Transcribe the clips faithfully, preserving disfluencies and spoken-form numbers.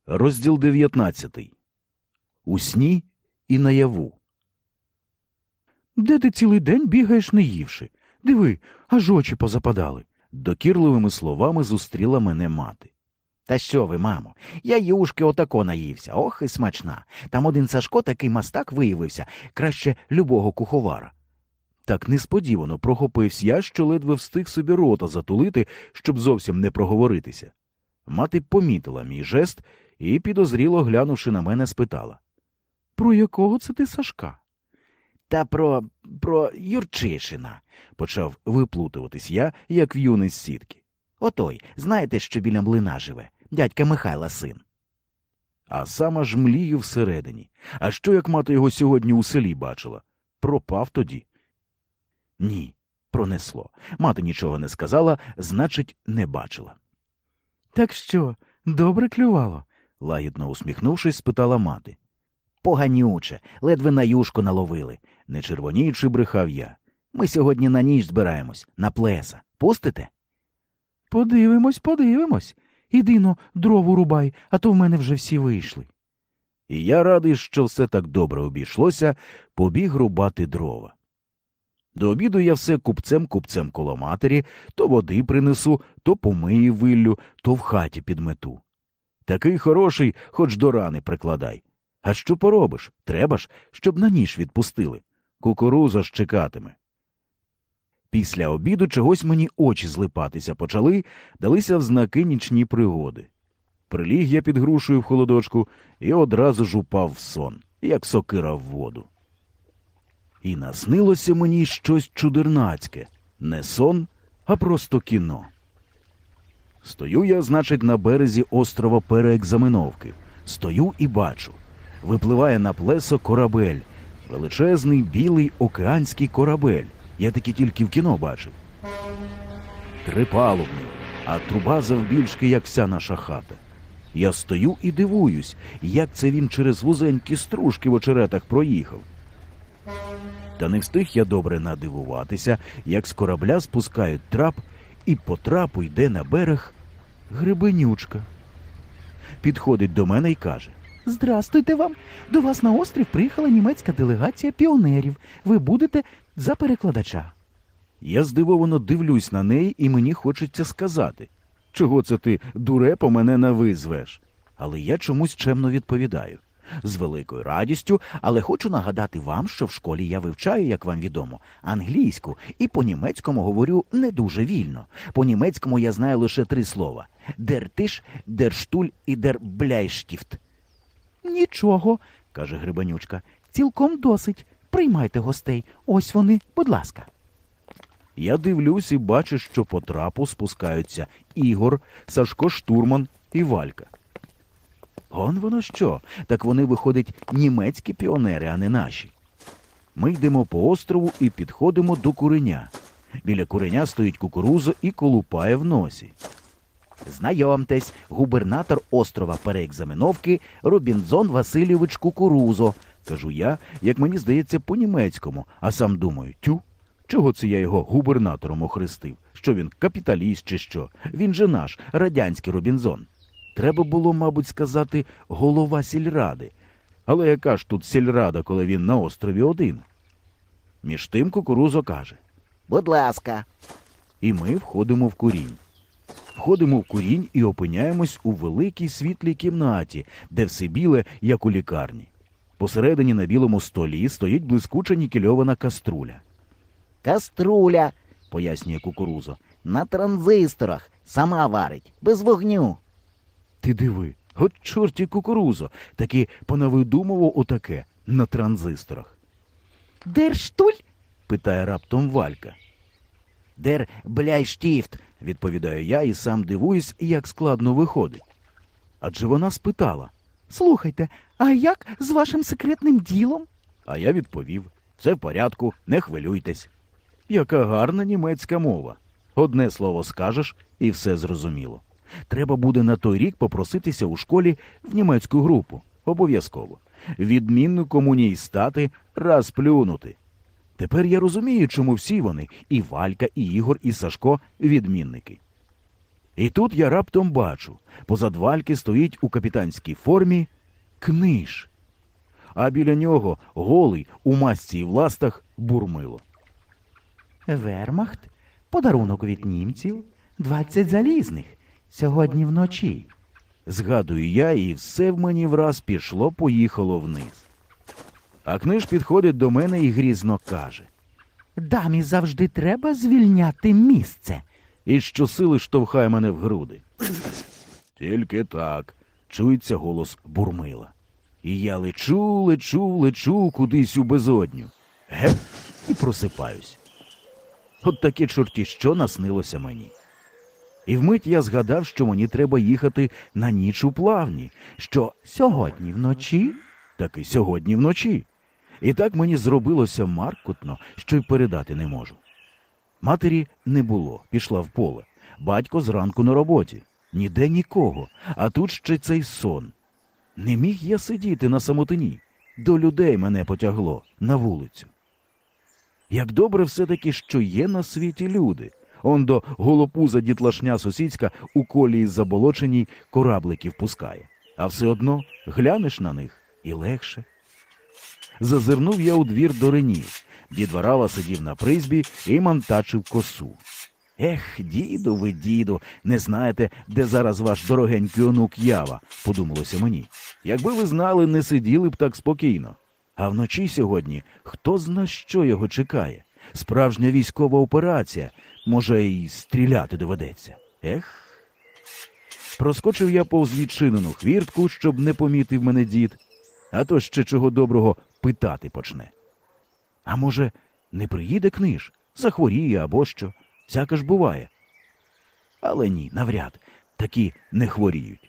Розділ дев'ятнадцятий. У сні і наяву. «Де ти цілий день бігаєш, не ївши? Диви, аж очі позападали!» Докірливими словами зустріла мене мати. Та що ви, мамо, я юшки отако наївся, ох і смачна. Там один Сашко такий мастак виявився, краще любого куховара. Так несподівано прохопився я, що ледве встиг собі рота затулити, щоб зовсім не проговоритися. Мати помітила мій жест і, підозріло глянувши на мене, спитала. «Про якого це ти Сашка?» Та про... про Юрчишина, почав виплутуватись я, як в'юний з сітки. Отой, знаєте, що біля млина живе? Дядька Михайла син. А сам аж млію всередині. А що, як мати його сьогодні у селі бачила? Пропав тоді. Ні, пронесло. Мати нічого не сказала, значить, не бачила. «Так що, добре клювало?» — лагідно усміхнувшись, спитала мати. Поганюче, ледве на юшку наловили. Не червоніючи, брехав я. Ми сьогодні на ніч збираємось, на плеса. Пустите? Подивимось, подивимось. Іди-но, дрову рубай, а то в мене вже всі вийшли. І я радий, що все так добре обійшлося, побіг рубати дрова. До обіду я все купцем-купцем коло матері, то води принесу, то помию виллю, то в хаті підмету. Такий хороший, хоч до рани прикладай. А що поробиш? Треба ж, щоб на ніж відпустили. Кукуруза ж чекатиме. Після обіду чогось мені очі злипатися почали, далися в знаки нічні пригоди. Приліг я під грушею в холодочку і одразу ж упав в сон, як сокира в воду. І наснилося мені щось чудернацьке. Не сон, а просто кіно. Стою я, значить, на березі острова Переекзаменовки. Стою і бачу. Випливає на плесо корабель. Величезний білий океанський корабель. Я таки тільки в кіно бачив. Трипалубний, а труба завбільшки, як вся наша хата. Я стою і дивуюсь, як це він через вузенькі стружки в очеретах проїхав. Та не встиг я добре надивуватися, як з корабля спускають трап, і по трапу йде на берег Гребенючка. Підходить до мене і каже: Здрастуйте вам. До вас на острів приїхала німецька делегація піонерів. Ви будете за перекладача. Я здивовано дивлюсь на неї, і мені хочеться сказати: чого це ти, дурепо, мене на ви звеш? Але я чомусь чемно відповідаю: з великою радістю, але хочу нагадати вам, що в школі я вивчаю, як вам відомо, англійську, і по-німецькому говорю не дуже вільно. По-німецькому я знаю лише три слова: «дер Тиш», «дер Штуль» і «дер Бляйштіфт». Нічого, каже Гребенючка, цілком досить. Приймайте гостей. Ось вони, будь ласка. Я дивлюсь і бачу, що по трапу спускаються Ігор, Сашко Штурман і Валька. Он воно що? Так вони, виходять, німецькі піонери, а не наші. Ми йдемо по острову і підходимо до куреня. Біля куреня стоїть кукуруза і колупає в носі. Знайомтесь, губернатор острова Переекзаменовки Робінзон Васильович Кукурузо. Кажу я, як мені здається, по-німецькому, а сам думаю: тю, чого це я його губернатором охрестив? Що він, капіталіст чи що? Він же наш, радянський Робінзон. Треба було, мабуть, сказати голова сільради. Але яка ж тут сільрада, коли він на острові один? Між тим Кукурузо каже: Будь ласка. І ми входимо в курінь. Входимо в курінь і опиняємось у великій світлій кімнаті, де все біле, як у лікарні. Посередині на білому столі стоїть блискуча нікельована каструля. Каструля, пояснює Кукурузо, на транзисторах, сама варить, без вогню. Ти диви, от чорті Кукурузо, таки понавидумував отаке на транзисторах. Дер Штуль? Питає раптом Валька. Дер Бляйштіфт, відповідаю я і сам дивуюсь, як складно виходить. Адже вона спитала. Слухайте, а як з вашим секретним ділом? А я відповів: все в порядку, не хвилюйтесь. Яка гарна німецька мова. Одне слово скажеш, і все зрозуміло. Треба буде на той рік попроситися у школі в німецьку групу. Обов'язково. Відмінником у ній стати, раз плюнути. Тепер я розумію, чому всі вони, і Валька, і Ігор, і Сашко, відмінники. І тут я раптом бачу, позад Вальки стоїть у капітанській формі Книж, а біля нього голий у масці і в ластах Бурмило. Вермахт, подарунок від німців, двадцять залізних, сьогодні вночі. Згадую я, і все в мені враз пішло-поїхало вниз. А Книж підходить до мене і грізно каже. Дамі завжди треба звільняти місце. І щосили штовхає мене в груди. Тільки так, чується голос Бурмила. І я лечу, лечу, лечу кудись у безодню. Геп, і просипаюсь. От таке чорті що наснилося мені. І вмить я згадав, що мені треба їхати на ніч у плавні, що Сьогодні вночі таки сьогодні вночі. І так мені зробилося маркотно, що й передати не можу. Матері не було, пішла в поле. Батько зранку на роботі. Ніде нікого, а тут ще цей сон. Не міг я сидіти на самотині. До людей мене потягло, на вулицю. Як добре все-таки, що є на світі люди. Он до голопуза дітлашня сусідська у колії заболоченій корабликів пускає. А все одно глянеш на них і легше. Зазирнув я у двір до ренів. Дід Варава сидів на призбі і мантачив косу. Ех, діду ви, діду, не знаєте, де зараз ваш дорогенький онук Ява, подумалося мені. Якби ви знали, не сиділи б так спокійно. А вночі сьогодні хто зна, що його чекає. Справжня військова операція, може, й стріляти доведеться. Ех. Проскочив я повз відчинену хвіртку, щоб не помітив мене дід, а то ще чого доброго питати почне. А може, не приїде Книж, захворіє або що, всяке ж буває. Але ні, навряд, такі не хворіють.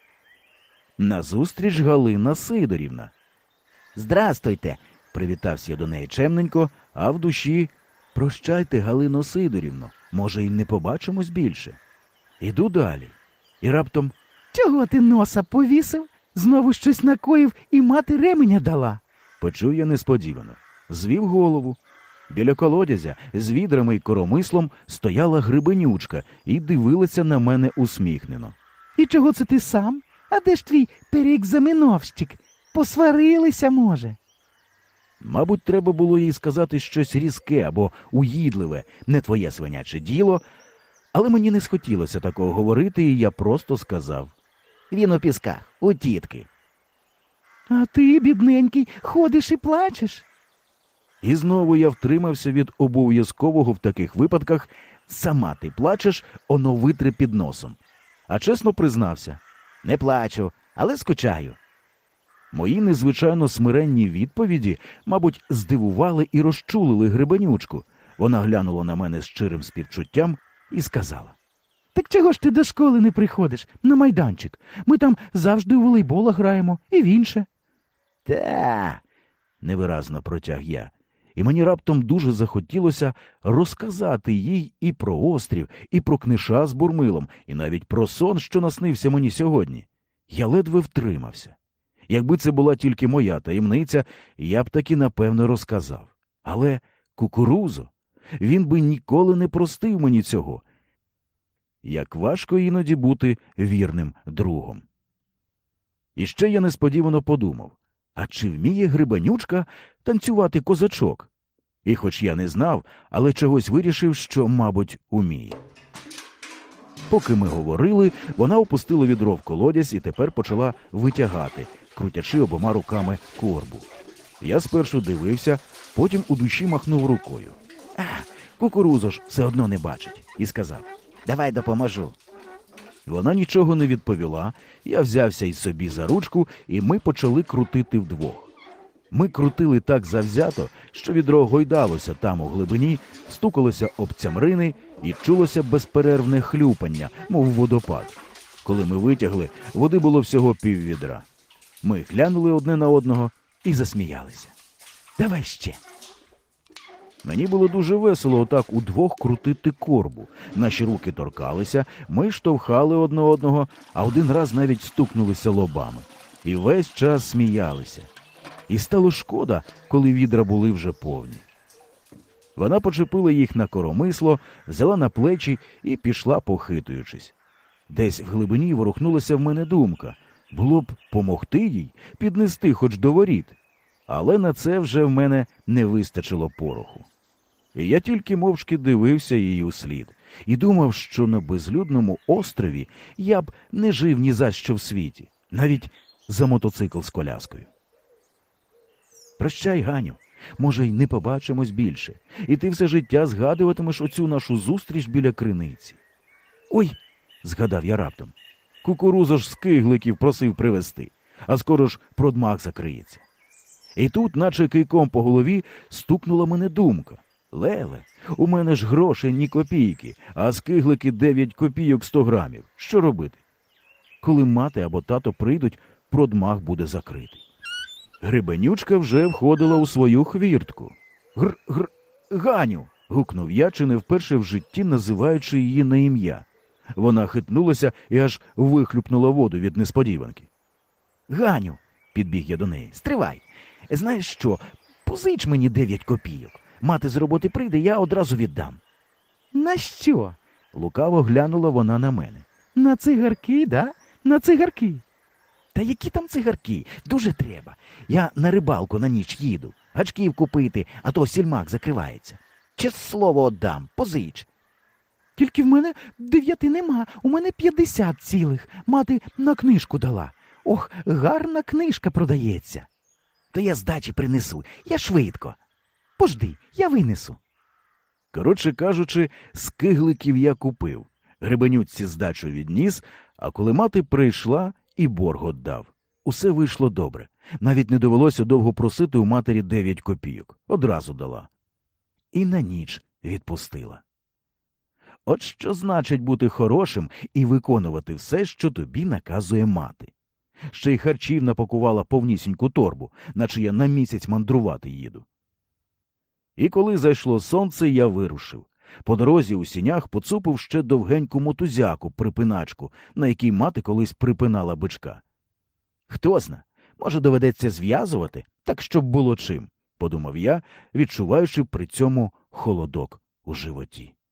Назустріч Галина Сидорівна. «Здрастуйте!» – привітався я до неї чемненько, а в душі «Прощайте, Галино Сидорівно, може, й не побачимось більше». Іду далі. І раптом чого ти носа повісив? Знову щось накоїв і мати ременя дала. почув я несподівано. Звів голову. Біля колодязя з відрами й коромислом стояла Грибенючка і дивилася на мене усміхнено. І чого це ти сам? А де ж твій переекзаменовщик? Посварилися, може? Мабуть, треба було їй сказати щось різке або уїдливе, не твоє свиняче діло, але мені не схотілося такого говорити, і я просто сказав. Він у пісках, у тітки. А ти, бідненький, ходиш і плачеш? І знову я втримався від обов'язкового в таких випадках «сама ти плачеш, оно витри під носом». А чесно признався. Не плачу, але скучаю. Мої незвичайно смиренні відповіді, мабуть, здивували і розчулили Грибенючку. Вона глянула на мене з щирим співчуттям і сказала. Так чого ж ти до школи не приходиш, на майданчик? Ми там завжди у волейбола граємо і в інше. Та, невиразно протяг я. І мені раптом дуже захотілося розказати їй і про острів, і про Книша з Бурмилом, і навіть про сон, що наснився мені сьогодні. Я ледве втримався. Якби це була тільки моя таємниця, я б таки напевно розказав. Але Кукурузо, він би ніколи не простив мені цього. Як важко іноді бути вірним другом. І ще я несподівано подумав, а чи вміє Грибенючка танцювати козачок? І хоч я не знав, але чогось вирішив, що, мабуть, уміє. Поки ми говорили, вона опустила відро в колодязь і тепер почала витягати, крутячи обома руками корбу. Я спершу дивився, потім у душі махнув рукою. А, Кукурузо ж все одно не бачить. І сказав, давай допоможу. Вона нічого не відповіла, я взявся із собі за ручку, і ми почали крутити вдвох. Ми крутили так завзято, що відро гойдалося там у глибині, стукалося об цямрини і чулося безперервне хлюпання, мов водопад. Коли ми витягли, води було всього піввідра. Ми глянули одне на одного і засміялися. Давай ще. Мені було дуже весело отак удвох крутити корбу. Наші руки торкалися, ми штовхали одне одного, а один раз навіть стукнулися лобами. І весь час сміялися. І стало шкода, коли відра були вже повні. Вона почепила їх на коромисло, взяла на плечі і пішла, похитуючись. Десь в глибині ворухнулася в мене думка. Було б помогти їй, піднести хоч до воріт. Але на це вже в мене не вистачило пороху. І я тільки мовчки дивився їй услід і думав, що на безлюдному острові я б не жив ні за що в світі, навіть за мотоцикл з коляскою. Прощай, Ганю, може, й не побачимось більше, і ти все життя згадуватимеш оцю нашу зустріч біля криниці. Ой, згадав я раптом, кукуруза ж з кигликів просив привезти, а скоро ж продмах закриється. І тут, наче кийком по голові, стукнула мене думка. Леле, у мене ж грошей ні копійки, а з киглики дев'ять копійок сто грамів. Що робити? Коли мати або тато прийдуть, продмах буде закритий. Грибенючка вже входила у свою хвіртку. Гр-гр, Ганю! Гукнув я, чи не вперше в житті називаючи її на ім'я. Вона хитнулася і аж вихлюпнула воду від несподіванки. Ганю, підбіг я до неї, стривай. Знаєш що, позич мені дев'ять копійок. Мати з роботи прийде, я одразу віддам. На що? Лукаво глянула вона на мене. На цигарки, да? На цигарки. Та які там цигарки? Дуже треба. Я на рибалку на ніч їду. Гачків купити, а то сільмак закривається. Чесне слово отдам, позич. Тільки в мене дев'яти нема, у мене п'ятдесят цілих. Мати на книжку дала. Ох, гарна книжка продається. То я здачі принесу, я швидко. Пожди, я винесу. Коротше кажучи, з кигликів я купив. Грибенюці здачу відніс, а коли мати прийшла, і борг отдав. Усе вийшло добре. Навіть не довелося довго просити у матері дев'ять копійок. Одразу дала. І на ніч відпустила. От що значить бути хорошим і виконувати все, що тобі наказує мати. Ще й харчів напакувала повнісіньку торбу, наче я на місяць мандрувати їду. І коли зайшло сонце, я вирушив. По дорозі у сінях поцупив ще довгеньку мотузяку, припиначку, на якій мати колись припинала бичка. Хто зна, може доведеться зв'язувати, так щоб було чим, подумав я, відчуваючи при цьому холодок у животі.